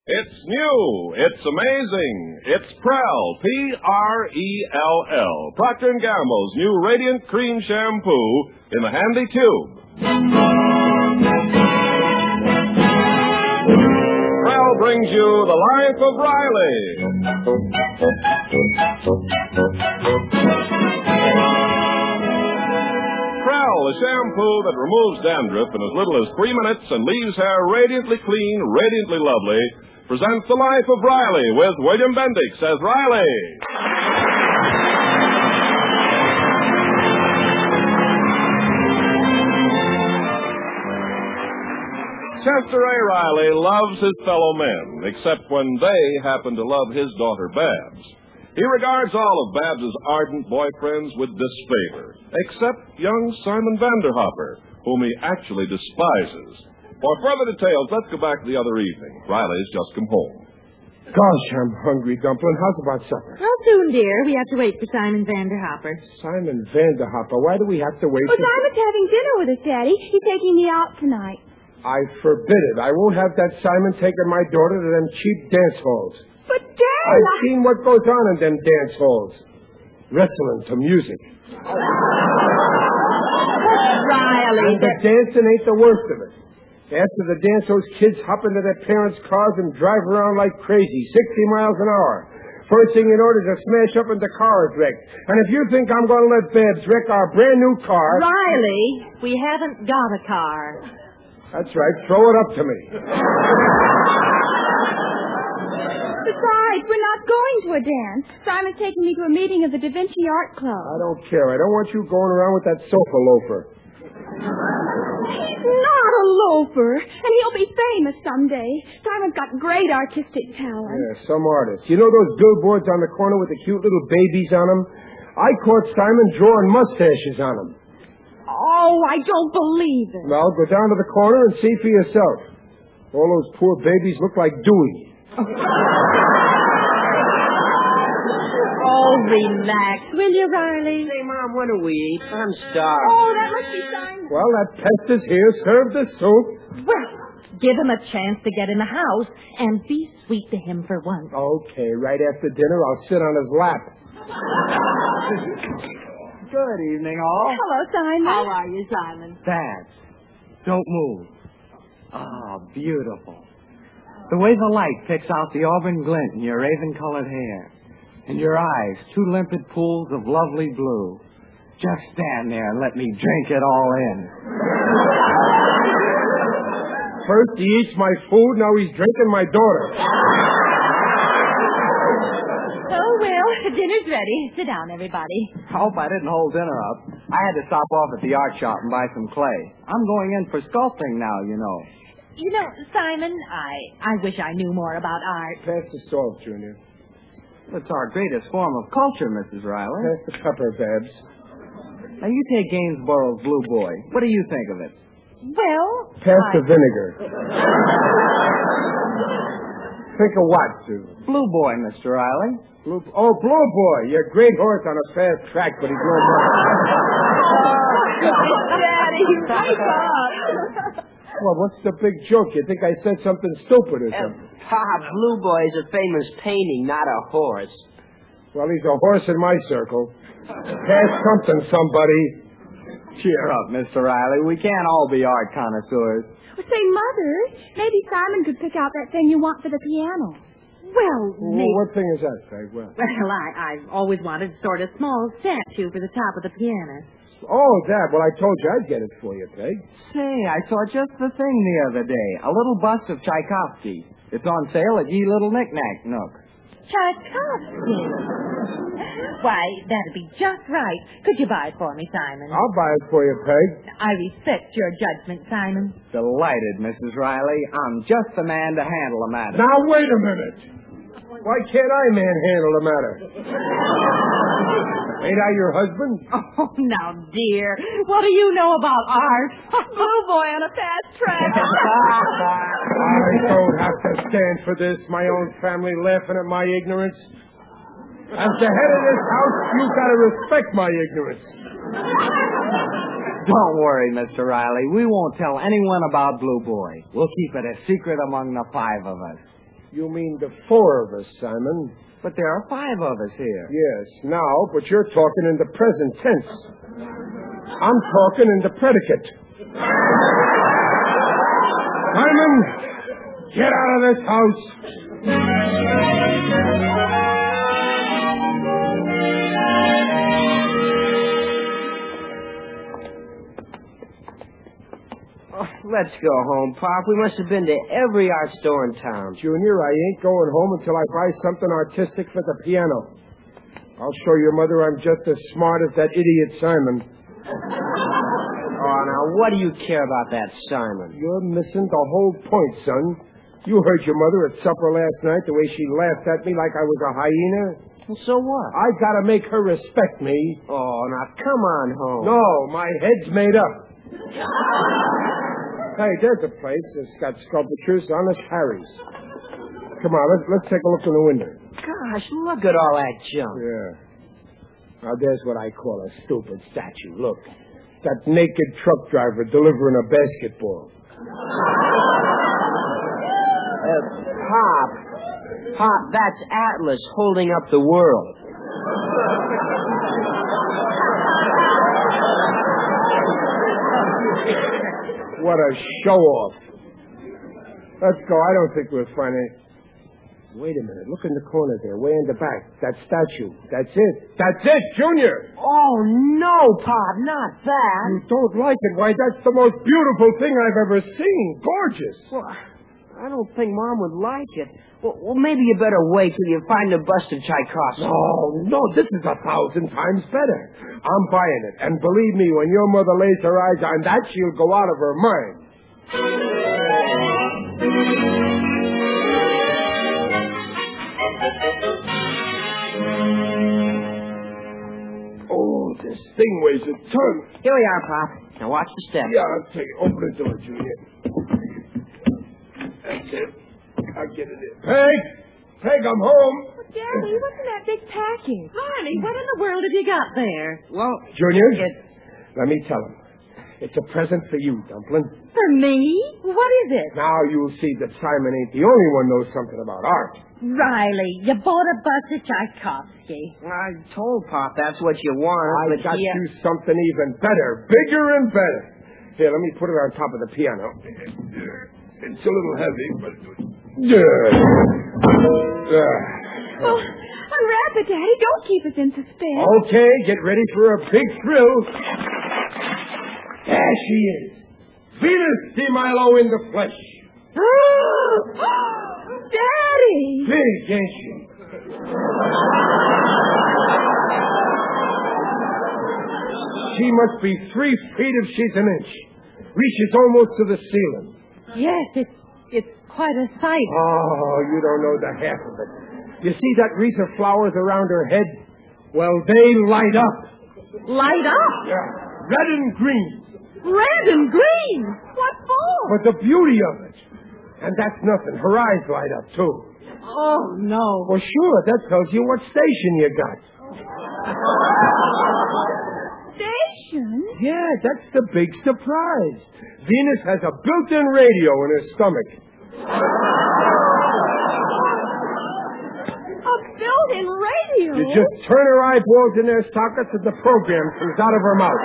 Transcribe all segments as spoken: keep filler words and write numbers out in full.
It's new. It's amazing. It's Prell, P R E L L, Procter and Gamble's new Radiant Cream Shampoo in a handy tube. Prell brings you The Life of Riley. Prell, a shampoo that removes dandruff in as little as three minutes and leaves hair radiantly clean, radiantly lovely, presents The Life of Riley with William Bendix as Riley. Chester A. Riley loves his fellow men, except when they happen to love his daughter, Babs. He regards all of Babs's ardent boyfriends with disfavor, except young Simon Vanderhopper, whom he actually despises. For further details, let's go back to the other evening. Riley's just come home. Gosh, I'm hungry, Dumplin'. How's about supper? How soon, dear? We have to wait for Simon Vanderhopper. Simon Vanderhopper? Why do we have to wait well, for... Well, Simon's having dinner with us, Daddy. He's taking me out tonight. I forbid it. I won't have that Simon taking my daughter to them cheap dance halls. But, Dad... I've I... seen what goes on in them dance halls. Wrestling to music. Riley, and the dancing ain't the worst of it. After the dance, those kids hop into their parents' cars and drive around like crazy, sixty miles an hour. First thing in order to smash up into car is wrecked. And if you think I'm going to let Babs wreck our brand new car... Riley, we haven't got a car. That's right. Throw it up to me. Besides, we're not going to a dance. Simon's taking me to a meeting of the Da Vinci Art Club. I don't care. I don't want you going around with that sofa loafer. He's not a loafer, and he'll be famous someday. Simon's got great artistic talent. Yeah, some artist. You know those billboards on the corner with the cute little babies on them? I caught Simon drawing mustaches on them. Oh, I don't believe it. Well, go down to the corner and see for yourself. All those poor babies look like Dewey. Oh, relax, will you, Riley? Say, Mom, when do we eat? I'm starved. Oh, that must be Simon. Well, that pest is here. Serve the soup. Well, give him a chance to get in the house and be sweet to him for once. Okay, right after dinner, I'll sit on his lap. Good evening, all. Hello, Simon. How are you, Simon? Babs, don't move. Ah, beautiful. The way the light picks out the auburn glint in your raven-colored hair. And your eyes, two limpid pools of lovely blue. Just stand there and let me drink it all in. First he eats my food, now he's drinking my daughter. Oh, well, dinner's ready. Sit down, everybody. I hope I didn't hold dinner up. I had to stop off at the art shop and buy some clay. I'm going in for sculpting now, you know. You know, Simon, I, I wish I knew more about art. Pass the salt, Junior. It's our greatest form of culture, Missus Riley. Pass the pepper, Babs. Now, you take Gainsborough's Blue Boy. What do you think of it? Well, Pass I... the vinegar. Think of what, Sue? Blue Boy, Mister Riley. Blue... Oh, Blue Boy. You're a great horse on a fast track, but he's no more. Daddy, wake up. Well, what's the big joke? You think I said something stupid or something? Uh, Pop, Blue Boy's a famous painting, not a horse. Well, he's a horse in my circle. Pass something, somebody. Cheer up, Mister Riley. We can't all be art connoisseurs. Well, say, Mother, maybe Simon could pick out that thing you want for the piano. Well, Well, maybe... what thing is that, Peg? Well, Well, I, I've always wanted sort of small statue for the top of the piano. oh, that. Well, I told you I'd get it for you, Peg. Say, I saw just the thing the other day. A little bust of Tchaikovsky. It's on sale at Ye Little Knick-Knack Nook. Tchaikovsky. Why, that'd be just right. Could you buy it for me, Simon? I'll buy it for you, Peg. I respect your judgment, Simon. Delighted, Missus Riley. I'm just the man to handle a matter. Now, wait a minute. Why can't I manhandle the matter? Ain't I your husband? Oh, now, dear, what do you know about art? Blue Boy on a fast track. I don't have to stand for this. My own family laughing at my ignorance. As the head of this house, you've got to respect my ignorance. Don't worry, Mister Riley. We won't tell anyone about Blue Boy. We'll keep it a secret among the five of us. You mean the four of us, Simon. But there are five of us here. Yes, now, but you're talking in the present tense. I'm talking in the predicate. Simon, get out of this house. Let's go home, Pop. We must have been to every art store in town. Junior, I ain't going home until I buy something artistic for the piano. I'll show your mother I'm just as smart as that idiot Simon. Oh, now, what do you care about that, Simon? You're missing the whole point, son. You heard your mother at supper last night, the way she laughed at me like I was a hyena. Well, so what? I gotta make her respect me. Oh, now, come on home. No, my head's made up. Hey, there's a place that's got sculptures, Honest Harry's. Come on, let's, let's take a look in the window. Gosh, look at all that junk. Yeah. Now, there's what I call a stupid statue. Look, that naked truck driver delivering a basketball. Uh, Pop. Pop, that's Atlas holding up the world. What a show-off. Let's go. I don't think we'll find any... Wait a minute. Look in the corner there, way in the back. That statue. That's it. That's it, Junior. Oh, no, Pop, not that. You don't like it? Why, that's the most beautiful thing I've ever seen. Gorgeous. Well, I don't think Mom would like it. Well, well, maybe you better wait till you find the bust of Tchaikovsky. No, no, this is a thousand times better. I'm buying it. And believe me, when your mother lays her eyes on that, she'll go out of her mind. Oh, this thing weighs a ton. Here we are, Pop. Now watch the step. Yeah, I'll take it. Open the door, Junior. That's it. I'll get it in. Peg! Peg, I'm home. Well, Daddy, what's in that big package? Barney, what in the world have you got there? Well, Junior, it... let me tell him. It's a present for you, Dumpling. For me? What is it? Now you'll see that Simon ain't the only one knows something about art. Riley, you bought a bust of Tchaikovsky. I told Pop that's what you wanted, I but got he... you something even better, bigger and better. Here, let me put it on top of the piano. It's a little heavy, but... Yeah. Uh, Oh, unwrap it, Daddy. Don't keep us in suspense. Okay, get ready for a big thrill. There she is. Venus de Milo in the flesh. Daddy! Big, ain't she? She must be three feet if she's an inch. Reaches almost to the ceiling. Yes, it's, it's quite a sight. Oh, you don't know the half of it. You see that wreath of flowers around her head? Well, they light up. Light up? Yeah, red and green. Red and green. What for? But the beauty of it. And that's nothing. Her eyes light up, too. Oh, no. Well, sure, that tells you what station you got. Station? Yeah, that's the big surprise. Venus has a built-in radio in her stomach. A built-in radio? You just turn her eyeballs in their sockets and the program comes out of her mouth.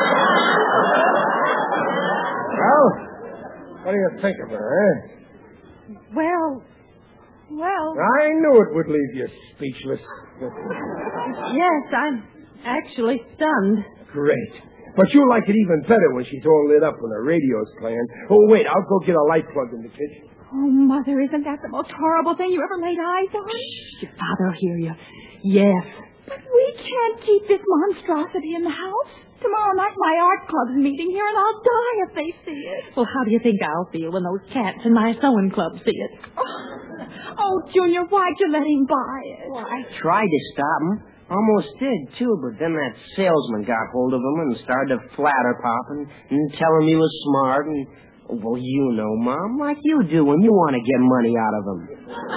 Well, what do you think of her, eh? Well, well, I knew it would leave you speechless. yes, I'm actually stunned. Great. But you'll like it even better when she's all lit up when her radio's playing. Oh, wait, I'll go get a light plug in the kitchen. Oh, Mother, isn't that the most horrible thing you ever laid eyes on? Your father will hear you. Yes. But we can't keep this monstrosity in the house. Tomorrow night my art club's meeting here, and I'll die if they see it. Well, how do you think I'll feel when those cats in my sewing club see it? Oh, oh Junior, why'd you let him buy it? Well, I tried to stop him. Almost did, too, but then that salesman got hold of him and started to flatter Pop and, and tell him he was smart and... Well, you know, Mom, like you do when you want to get money out of him.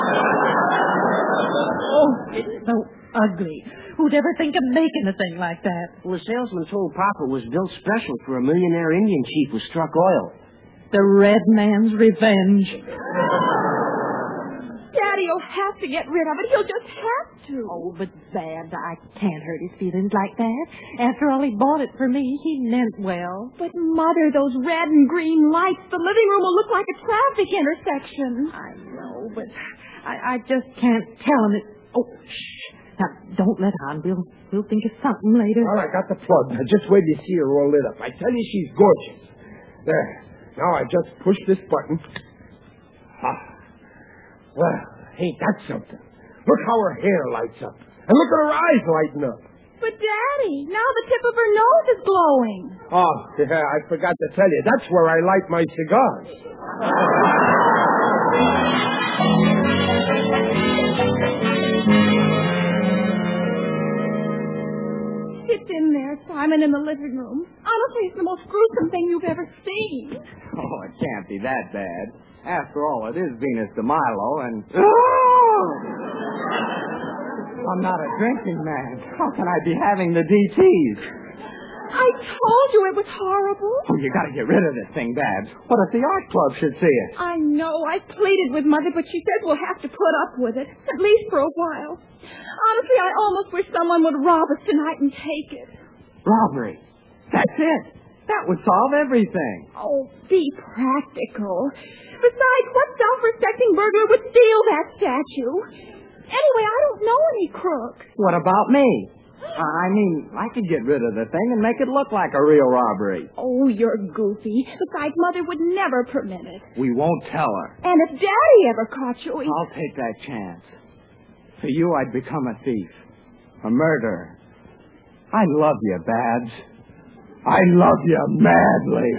Oh, it's so ugly. Who'd ever think of making a thing like that? Well, the salesman told Pop it was built special for a millionaire Indian chief who struck oil. The red man's revenge. Daddy, will have to get rid of it. He'll just have to. Oh, but Babs, I can't hurt his feelings like that. After all, he bought it for me. He meant well. But, Mother, those red and green lights, the living room will look like a traffic intersection. I know, but I, I just can't tell him it. Oh, shh. Now, don't let on. We'll, we'll think of something later. Well, I got the plug. Now, just wait till you see her all lit up. I tell you, she's gorgeous. There. Now I just push this button. Ah. Well, ain't that something? Look how her hair lights up. And look at her eyes lighting up. But, Daddy, now the tip of her nose is glowing. Oh, yeah, I forgot to tell you. That's where I light my cigars. It's in there, Simon, in the living room. Honestly, it's the most gruesome thing you've ever seen. Oh, it can't be that bad. After all, it is Venus de Milo, and... I'm not a drinking man. How can I be having the D Ts? I told you it was horrible. Oh, you gotta get rid of this thing, Babs. What if the art club should see it? I know. I pleaded with Mother, but she says we'll have to put up with it, at least for a while. Honestly, I almost wish someone would rob us tonight and take it. Robbery. That's it. That would solve everything. Oh, be practical. Besides, what self-respecting burglar would steal that statue? Anyway, I don't know any crooks. What about me? I mean, I could get rid of the thing and make it look like a real robbery. Oh, you're goofy. Besides, Mother would never permit it. We won't tell her. And if Daddy ever caught you... He... I'll take that chance. For you, I'd become a thief. A murderer. I love you, Babs. I love you madly.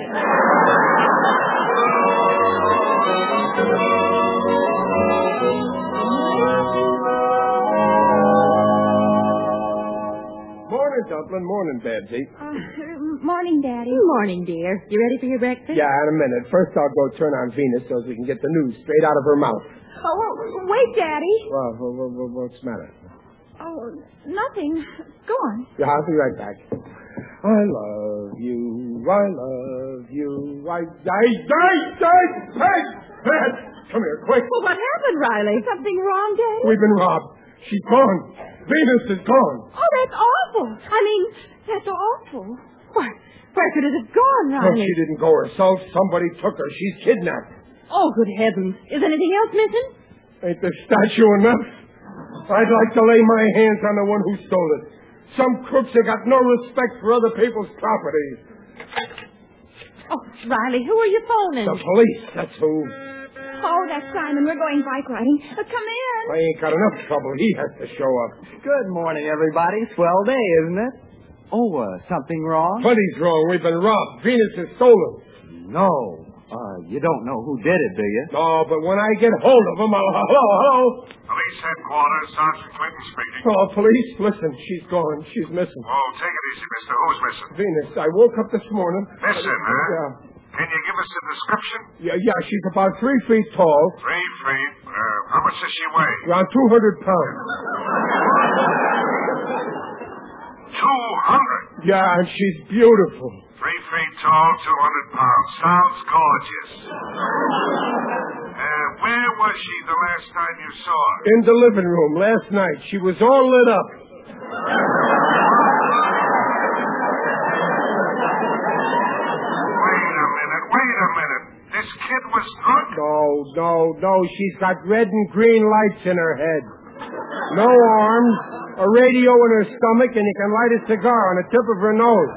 Morning, Dumpling. Morning, Babsy. Uh, morning, Daddy. Morning, dear. You ready for your breakfast? Yeah, in a minute. First, I'll go turn on Venus so we can get the news straight out of her mouth. Oh, well, wait, Daddy. Well, what, what, what, what's the matter? Oh, nothing. Go on. Yeah, I'll be right back. I love you. I love you. I... I... I... I... Hey! Hey! Come here, quick. Well, what happened, Riley? Something wrong, Daddy? We've been robbed. She's gone. Venus is gone. Oh, that's awful. I mean, that's awful. Where, where could it have gone, Oh, Riley? she didn't go herself. Somebody took her. She's kidnapped. Oh, good heavens. Is anything else missing? Ain't the statue enough? I'd like to lay my hands on the one who stole it. Some crooks have got no respect for other people's property. Oh, Riley, who are you phoning? The police, that's who. Oh, that's Simon. We're going bike riding. Uh, come in. I ain't got enough trouble. He has to show up. Good morning, everybody. Swell day, isn't it? Oh, uh, something wrong? Plenty's wrong. We've been robbed. Venus is stolen. No. Uh, you don't know who did it, do you? No, but when I get hold of him, I'll... Hello, hello. Police headquarters, Sergeant Clinton speaking. Oh, police, listen. She's gone. She's missing. Oh, take it easy, mister. Who's missing? Venus, I woke up this morning. Missing, huh? Yeah. Can you give us a description? Yeah, yeah, she's about three feet tall. Three feet. Uh, how much does she weigh? Around two hundred pounds. Two hundred. Yeah, and she's beautiful. Three feet tall, two hundred pounds. Sounds gorgeous. Uh, where was she the last time you saw her? In the living room last night. She was all lit up. Wait a minute, wait a minute. This kid was drunk? No, no, no. She's got red and green lights in her head. No arms, a radio in her stomach, and you can light a cigar on the tip of her nose.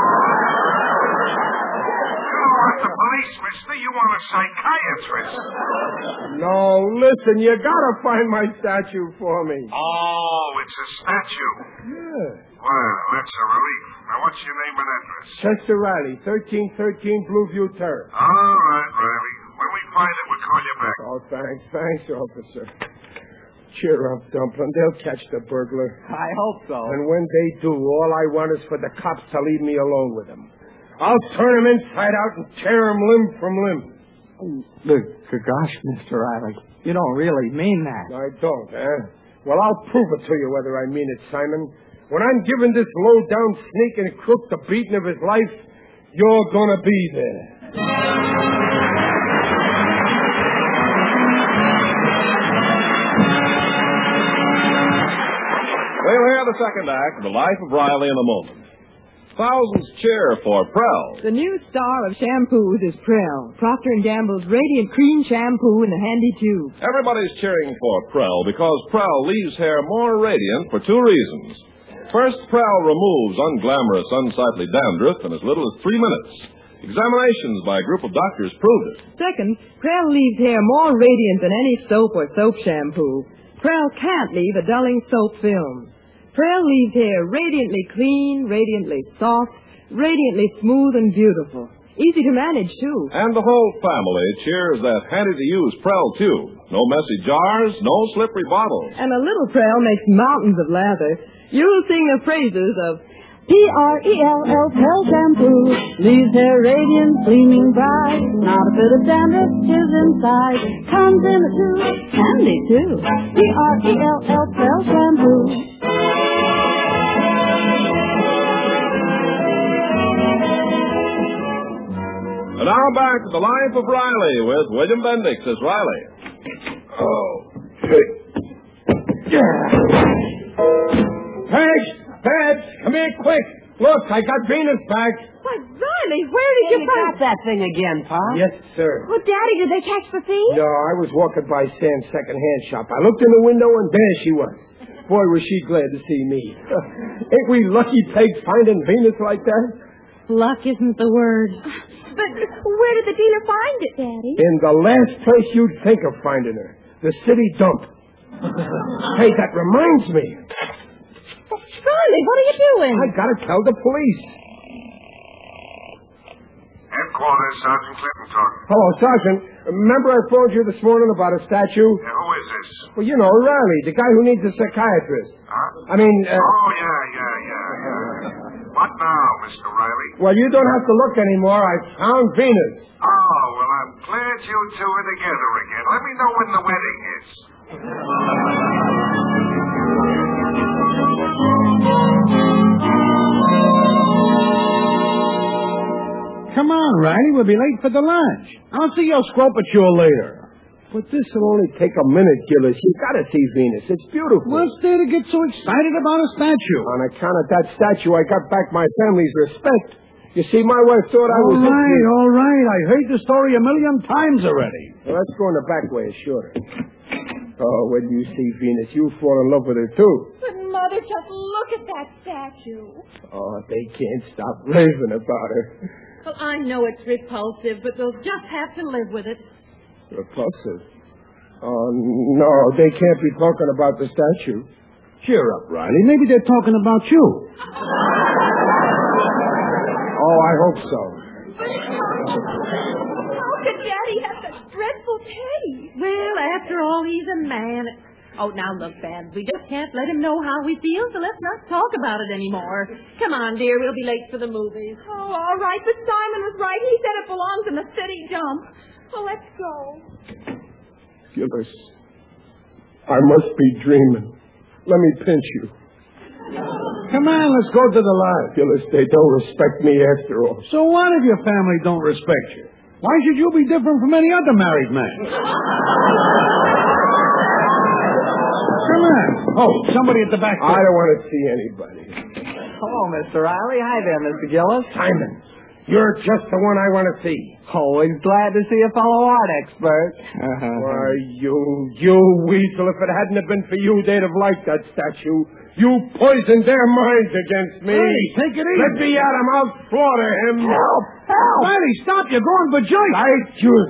You don't want the police, mister. You want a psychiatrist. No, listen, you gotta find my statue for me. Oh, it's a statue. Yeah. Well, that's a relief. Now, what's your name and address? Chester Riley, thirteen thirteen Blueview Terrace. All right, Riley. When we find it, we'll call you back. Oh, thanks, thanks, officer. Cheer up, Dumpling. They'll catch the burglar. I hope so. And when they do, all I want is for the cops to leave me alone with him. I'll turn him inside out and tear him limb from limb. Look, gosh, Mister Riley, you don't really mean that. I don't, eh? Well, I'll prove it to you whether I mean it, Simon. When I'm giving this low-down sneak and crook the beating of his life, you're gonna be there. the second act of The Life of Riley in a moment. Thousands cheer for Prell. The new star of shampoos is Prell. Procter and Gamble's Radiant Cream Shampoo in a handy tube. Everybody's cheering for Prell because Prell leaves hair more radiant for two reasons. First, Prell removes unglamorous, unsightly dandruff in as little as three minutes. Examinations by a group of doctors proved it. Second, Prell leaves hair more radiant than any soap or soap shampoo. Prell can't leave a dulling soap film. Prell leaves hair radiantly clean, radiantly soft, radiantly smooth and beautiful. Easy to manage, too. And the whole family cheers that handy-to-use Prell tube. No messy jars, no slippery bottles. And a little Prell makes mountains of lather. You'll sing the phrases of P R E L L, Prell Shampoo. Leaves hair radiant, gleaming bright. Not a bit of dandruff is inside. Comes in a tube, handy too. P R E L L, Prell Shampoo. And now back to The Life of Riley with William Bendix as Riley. Oh, hey. Yeah. Pags, Pags, come here quick. Look, I got Venus back. Why, Riley, where did you You find... got that thing again, Pop? Yes, sir. Well, Daddy, did they catch the thief? No, I was walking by Sam's second-hand shop. I looked in the window, and there she was. Boy, was she glad to see me. Ain't we lucky, Peg, finding Venus like that? Luck isn't the word. But where did the dealer find it, Daddy? In the last place you'd think of finding her. The city dump. Hey, that reminds me. Riley, what are you doing? I gotta tell the police. Headquarters, Sergeant Clinton talking. Hello, Sergeant. Remember I phoned you this morning about a statue? Yeah, who is this? Well, you know, Riley, the guy who needs a psychiatrist. Huh? I mean, uh, Oh, yeah, yeah, yeah, yeah. What now, Mister Riley? well, you don't have to look anymore. I found Venus. Oh, well, I'm glad you two are together again. Let me know when the wedding is. Come on, Riley. We'll be late for the lunch. I'll see your Scropature later. But this will only take a minute, Gillis. You gotta see Venus. It's beautiful. What's there to get so excited about a statue? On account of that statue, I got back my family's respect. You see, my wife thought I was... All right, all right. I heard the story a million times already. Well, let's go in the back way, sure. Oh, when you see Venus, you'll fall in love with her, too. But, Mother, just look at that statue. Oh, they can't stop raving about her. Well, I know it's repulsive, but they'll just have to live with it. Repulsive? Oh, no, they can't be talking about the statue. Cheer up, Riley. Maybe they're talking about you. Oh, I hope so. How could Daddy have such dreadful taste? Well, after all, he's a man. Oh, now look, Babs, we just can't let him know how we feel, so let's not talk about it anymore. Come on, dear, we'll be late for the movies. Oh, all right, but Simon was right. He said it belongs in the city dump. Well, let's go. Gillis, I must be dreaming. Let me pinch you. Come on, let's go to the lodge. Gillis, they don't respect me after all. So what if your family don't respect you? Why should you be different from any other married man? Come on. Oh, somebody at the back door. I don't want to see anybody. Hello, Mister Riley. Hi there, Mister Gillis. Simon, you're just the one I want to see. Always glad to see a fellow art expert. Why, you, you weasel, if it hadn't have been for you, they'd have liked that statue. You poisoned their minds against me. Hey, take it easy. Let me at him. I'll slaughter him. Help! Help! Riley, stop. You're going for joy. I just...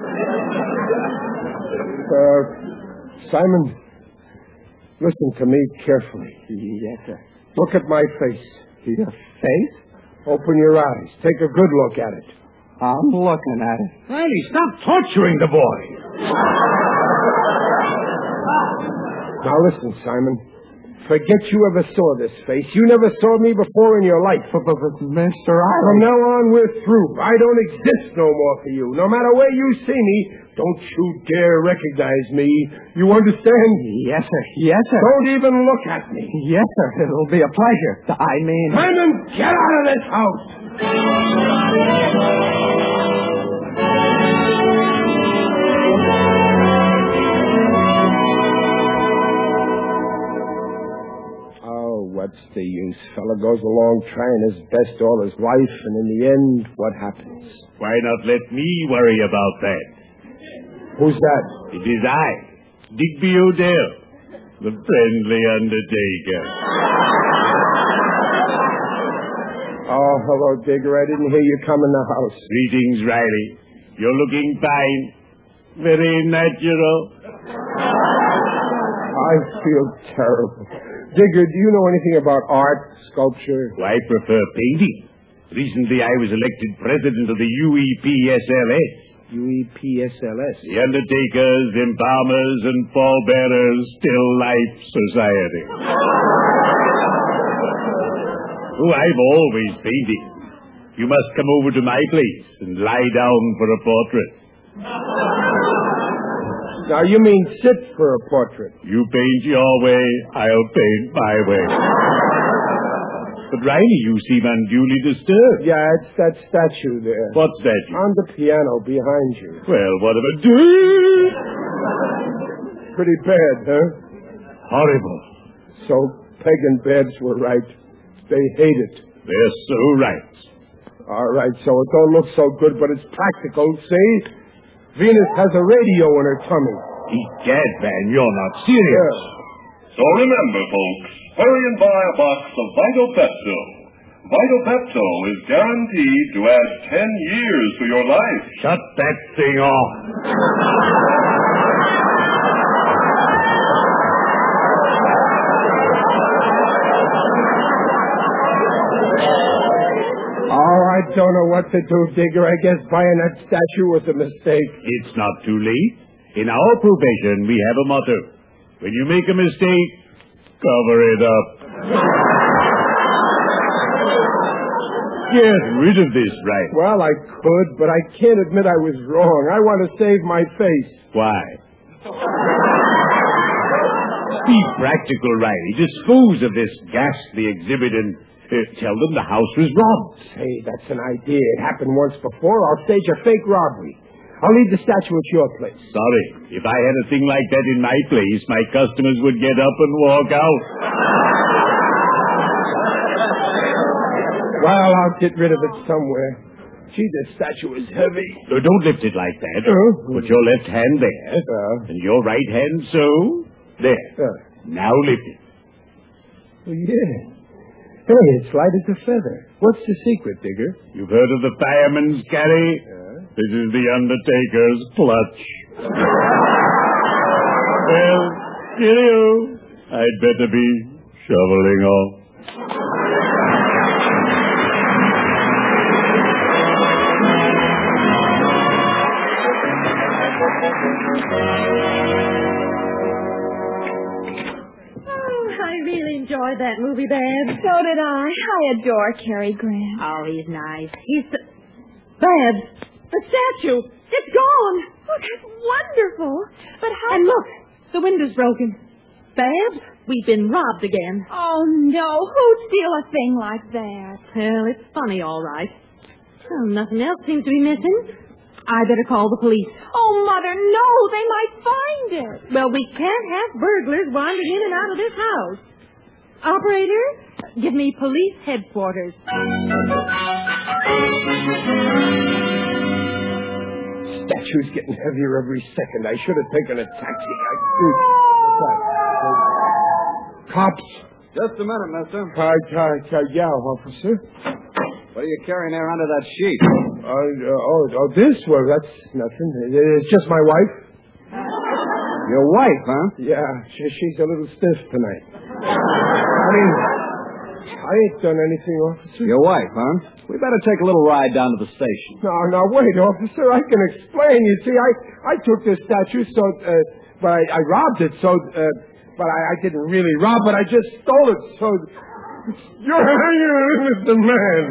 Uh, Simon, listen to me carefully. Yes, sir. Look at my face. Your face? Open your eyes. Take a good look at it. I'm looking at it. Riley, stop torturing the boy. Now listen, Simon. Forget you ever saw this face. You never saw me before in your life. But, but, but Mister Riley... From now on, we're through. I don't exist no more for you. No matter where you see me, don't you dare recognize me. You understand? Yes, sir. Yes, sir. Don't even look at me. Yes, sir. It'll be a pleasure. I mean... Simon, get out of this house! What's the use? Fella goes along trying his best all his life, and in the end, what happens? Why not let me worry about that? Who's that? It is I, Digby O'Dell, the friendly undertaker. Oh, hello, Digger. I didn't hear you come in the house. Greetings, Riley. You're looking fine. Very natural. I feel terrible. Digger, do you know anything about art, sculpture? I prefer painting. Recently, I was elected president of the U E P S L S. U E P S L S? The Undertakers, Embalmers, and Pallbearers Still Life Society. Oh, I'm always painting. You must come over to my place and lie down for a portrait. Now, you mean sit for a portrait? You paint your way, I'll paint my way. But, Riley, you seem unduly disturbed. Yeah, it's that statue there. What statue? On the piano behind you. Well, what about... Pretty bad, huh? Horrible. So, Peg and Babs were right. They hate it. They're so right. All right, so it don't look so good, but it's practical, see? Venus has a radio in her tummy. Egad, man, you're not serious. Yeah. So remember, folks, hurry and buy a box of Vital Pepto. Vital Pepto is guaranteed to add ten years to your life. Shut that thing off. Oh, I don't know what to do, Digger. I guess buying that statue was a mistake. It's not too late. In our profession, we have a motto. When you make a mistake, cover it up. Get rid of this, right? Well, I could, but I can't admit I was wrong. I want to save my face. Why? Be practical, Riley. Dispose of this ghastly exhibit and uh, tell them the house was robbed. Hey, that's an idea. It happened once before. I'll stage a fake robbery. I'll leave the statue at your place. Sorry. If I had a thing like that in my place, my customers would get up and walk out. Well, I'll get rid of it somewhere. Gee, this statue is heavy. No, don't lift it like that. Uh, Put your left hand there. Uh, and your right hand so. There. Uh, now lift it. Oh, yeah. Hey, it's light as a feather. What's the secret, Digger? You've heard of the fireman's carry? Uh, This is the Undertaker's clutch. Well, cheerio. I'd better be shoveling off. Enjoyed that movie, Babs. So did I. I adore Cary Grant. Oh, he's nice. He's the... Babs, the statue. It's gone. Oh, that's wonderful. But how... And look, the window's broken. Babs, we've been robbed again. Oh, no. Who'd steal a thing like that? Well, it's funny, all right. Well, nothing else seems to be missing. I better call the police. Oh, Mother, no. They might find it. Well, we can't have burglars wandering in and out of this house. Operator, give me police headquarters. Statue's getting heavier every second. I should have taken a taxi. I... Cops. Just a minute, mister. Uh, uh, uh, yeah, officer. What are you carrying there under that sheet? Uh, uh, oh, oh, this? Well, that's nothing. It's just my wife. Your wife, huh? Yeah, she, she's a little stiff tonight. I mean, I ain't done anything, officer. Your wife, huh? We better take a little ride down to the station. No, no, wait, officer. I can explain. You see, I, I took this statue, so, uh, but I, I robbed it, so, uh, but I, I didn't really rob it. I just stole it, so you're hanging with the man.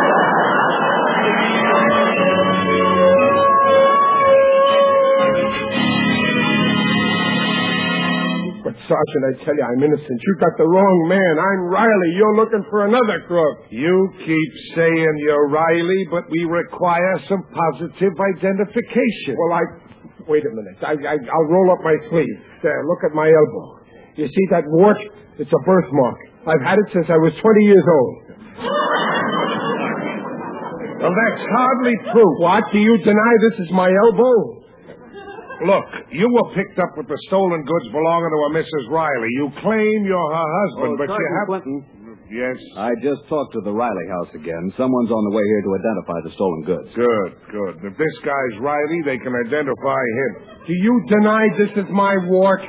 But, Sergeant, I tell you, I'm innocent. You got the wrong man. I'm Riley. You're looking for another crook. You keep saying you're Riley, but we require some positive identification. Well, I... Wait a minute. I, I, I'll roll up my sleeve. There, look at my elbow. You see that wart? It's a birthmark. I've had it since I was twenty years old. Well, that's hardly proof. What? Do you deny this is my elbow? Look, you were picked up with the stolen goods belonging to a Missus Riley. You claim you're her husband, Oh, but you Sergeant have... Clinton. Yes? I just talked to the Riley house again. Someone's on the way here to identify the stolen goods. Good, good. If this guy's Riley, they can identify him. Do you deny this is my wart?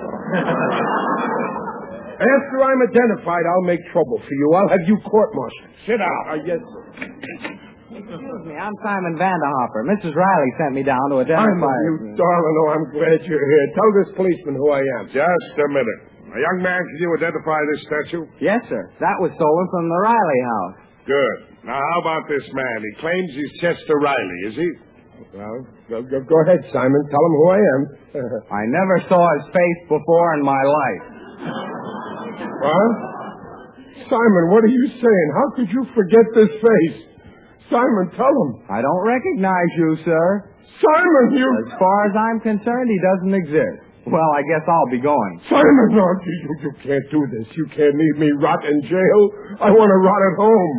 After I'm identified, I'll make trouble for you. I'll have you court-martialed. Sit down. Uh, yes, sir. Excuse me, I'm Simon Vanderhopper. Missus Riley sent me down to identify... Simon, you darling, oh, I'm glad you're here. Tell this policeman who I am. Just a minute. A young man, can you identify this statue? Yes, sir. That was stolen from the Riley house. Good. Now, how about this man? He claims he's Chester Riley, is he? Well, go, go, go ahead, Simon. Tell him who I am. I never saw his face before in my life. What? Simon, what are you saying? How could you forget this face? Simon, tell him. I don't recognize you, sir. Simon, you... As far as I'm concerned, he doesn't exist. Well, I guess I'll be going. Simon, no, you, you can't do this. You can't leave me rot in jail. I want to rot at home.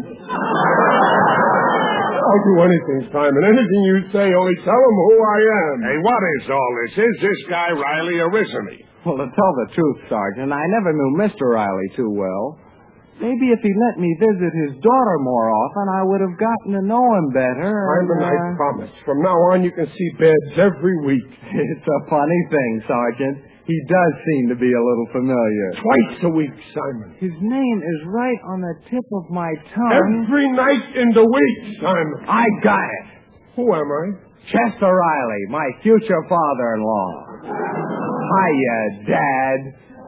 I'll do anything, Simon. Anything you say, only tell him who I am. Hey, what is all this? Is this guy Riley or isn't he? Well, to tell the truth, Sergeant, I never knew Mister Riley too well. Maybe if he let me visit his daughter more often, I would have gotten to know him better. Simon, uh... I promise. From now on, you can see Babs every week. It's a funny thing, Sergeant. He does seem to be a little familiar. Twice a week, Simon. His name is right on the tip of my tongue. Every night in the week, Simon. I got it. Who am I? Chester Riley, my future father-in-law. Hiya, Dad.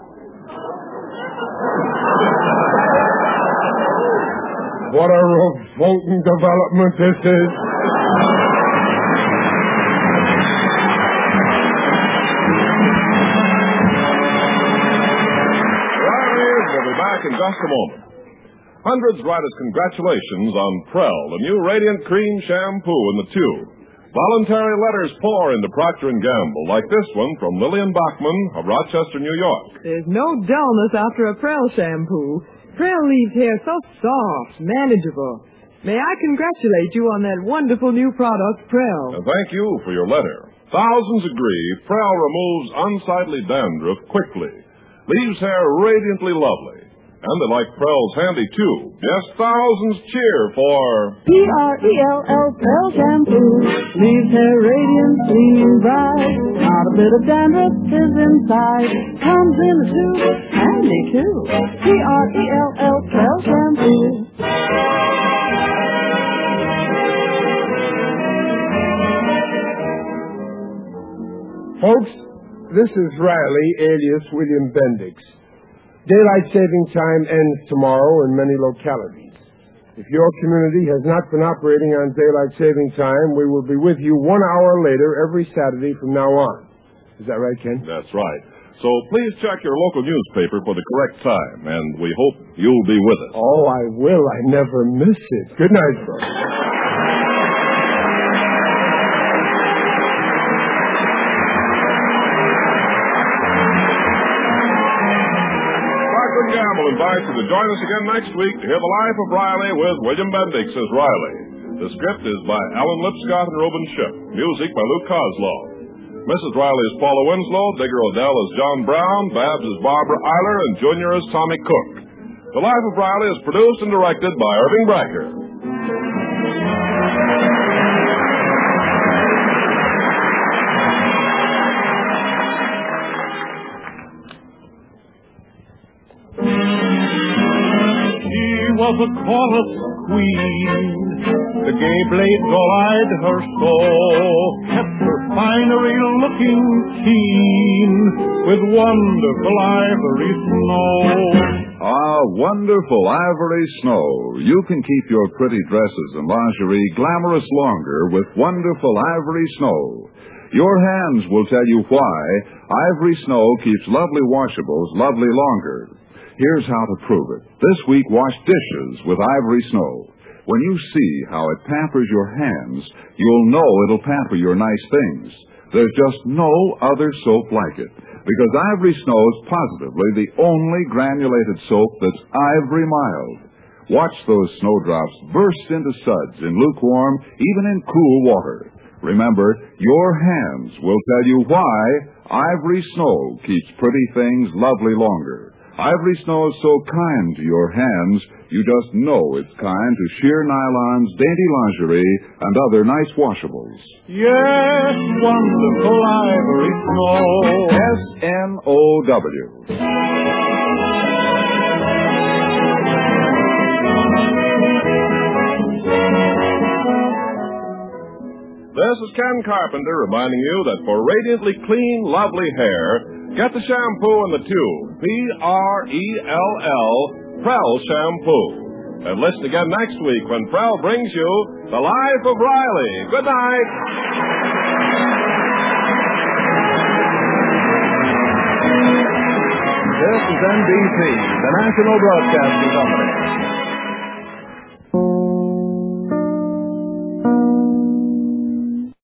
What a revolting development this is. We'll be back in just a moment. Hundreds write us congratulations on Prell, the new Radiant Cream Shampoo in the tube. Voluntary letters pour into Procter and Gamble, like this one from Lillian Bachman of Rochester, New York. There's no dullness after a Prell shampoo. Prell leaves hair so soft, manageable. May I congratulate you on that wonderful new product, Prell. And thank you for your letter. Thousands agree Prell removes unsightly dandruff quickly, leaves hair radiantly lovely. And they like Prell's handy tube. Yes, thousands cheer for P R E L L, Prell shampoo. Leaves hair radiant, clean, bright. Not a bit of dandruff is inside. Comes in a tube, handy too. P R E L L, Prell shampoo. Folks, this is Riley, alias William Bendix. Daylight saving time ends tomorrow in many localities. If your community has not been operating on daylight saving time, we will be with you one hour later every Saturday from now on. Is that right, Ken? That's right. So please check your local newspaper for the correct time, and we hope you'll be with us. Oh, I will. I never miss it. Good night, folks. Gamble invites you to join us again next week to hear the life of Riley with William Bendix as Riley. The script is by Alan Lipscott and Reuben Ship. Music by Luke Kozloff. Missus Riley is Paula Winslow, Digger Odell is John Brown, Babs is Barbara Eiler, and Junior is Tommy Cook. The Life of Riley is produced and directed by Irving Bracker. Was a chorus queen, the gay blade all-eyed her so, kept her finery looking keen, with wonderful ivory snow. Ah, wonderful ivory snow. You can keep your pretty dresses and lingerie glamorous longer with wonderful ivory snow. Your hands will tell you why ivory snow keeps lovely washables lovely longer. Here's how to prove it. This week, wash dishes with ivory snow. When you see how it pampers your hands, you'll know it'll pamper your nice things. There's just no other soap like it. because Ivory Snow's positively the only granulated soap that's ivory mild. Watch those snowdrops burst into suds in lukewarm, even in cool water. Remember, your hands will tell you why Ivory Snow keeps pretty things lovely longer. Ivory Snow is so kind to your hands, you just know it's kind to sheer nylons, dainty lingerie, and other nice washables. Yes, wonderful Ivory Snow. S N O W. This is Ken Carpenter reminding you that for radiantly clean, lovely hair, get the shampoo in the tube. P R E L L, Prell Shampoo. And listen again next week when Prell brings you The Life of Riley. Good night. This is N B C, the National Broadcasting Company.